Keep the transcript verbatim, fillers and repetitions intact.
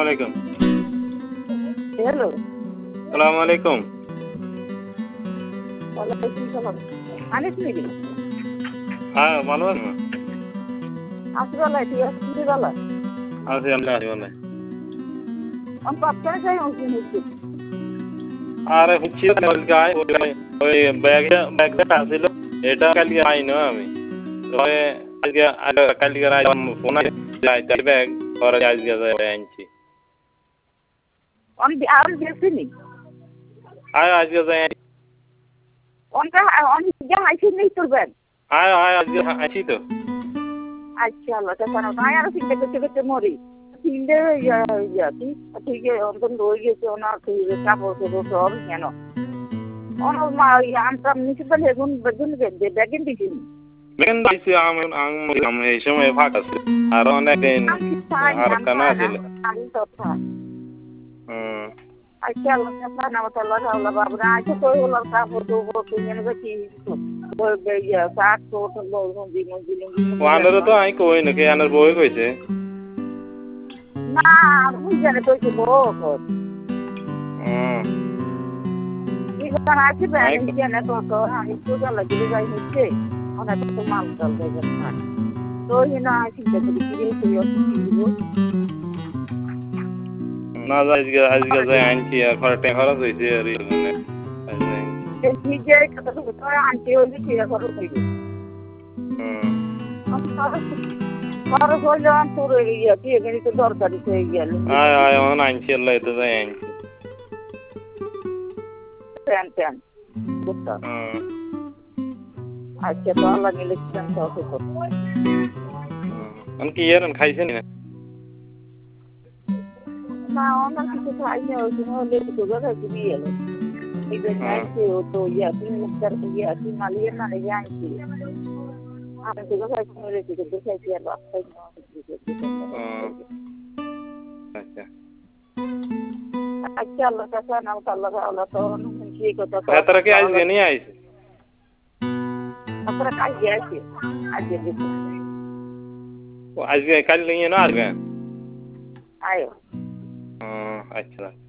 আলাইকুম। হ্যালো। আসসালামু আলাইকুম। ওয়ালাইকুম সালাম। আনিস নাকি? হ্যাঁ, ভালো আছেন? আছি ভালো, তুই আছিস ভালো? আছি, আমি আছি ভালো। আমি পাঁচটায় যাই হচ্ছে হচ্ছে। আরে হচ্ছে গায় ওই ব্যাগটা ব্যাগটা আছিল এটা কালকে আইনো আমি। তবে আজকে কালকে রাত ফোন যাই তাই ব্যাগ পরে আজকে যাই আনছি। আমি আর দেখছিনি। আয় আজকে যাই অনকা অনেক যা আইছি নেই তোর ব্যাগ। আয় আয় আজকে আছি তো। আচ্ছা আল্লাহ তা জানো তাই আর চিন্তা করতে করতে মরি। তিনটে ইয়া ইয়া কি ঠিক অন্তত রয়ে গেছে ওনার কাপড় চোপড় সব কেন অন মা আমটা মিউনিসিপাল এখন বেগুন ব্যাগিন দিছিনি। বেগন দিছি আমি আমি এই সময় ফাঁকা ছিল আর অনেক আর কানা ছিল। হুম। আচ্ছা আল্লাহ তা নাম আল্লাহ আল্লাহ বাবরা আচ্ছা কই হলো কাপড় চোপড় কিনে বেশি ওই ইয়া শাক তো বলবো দিন দিন ওয়ানের তো আই কই নাকি আনার বই কইছে না আমি জানি কইছে লোক হুম এই কথা আছে ব্যাগ জানে তো তো আমি তো গেল দিলে যাই হচ্ছে অনেক তো মাল চল দেবে না তো না চিন্তা করি কি রে তুই অসুবিধা না আজকে আজকে যাই আনছি আর খরচ খরচ হয়েছে আর মানে ঠিক আছে কথা তো তো আনতে হলে কি খরচ হইবে হুম খরচ হইলে আমি তোর ইয়া কি এখানে তো দরকারি হয়ে গেল আয় আয় অন আনছি আল্লাহ তো যাই আনছি প্যান প্যান বুঝতা হুম আচ্ছা তো আল্লাহ নিলে প্যান তো তো আমি কি ইয়ার খাইছেন না না আমার কিছু খাই না ওই সময় হলে তো গেলে দিবি এলো এই যে আনছি ও তো ইয়া তিন মুক্তার ইয়া তিন মালিয়ের না রে আনছি আমি তো গেলে সময় রেখে তো দেখাইছি আর বাচ্চাই না আচ্ছা আচ্ছা আল্লাহ কাছে নাও আল্লাহ আল্লাহ তো কি কথা তো তারা কি আজকে নিয়ে আইছে আপনারা কাজ গেছে আজকে দেখো আজকে কাল নিয়ে না আসবেন আয়ো হুম আচ্ছা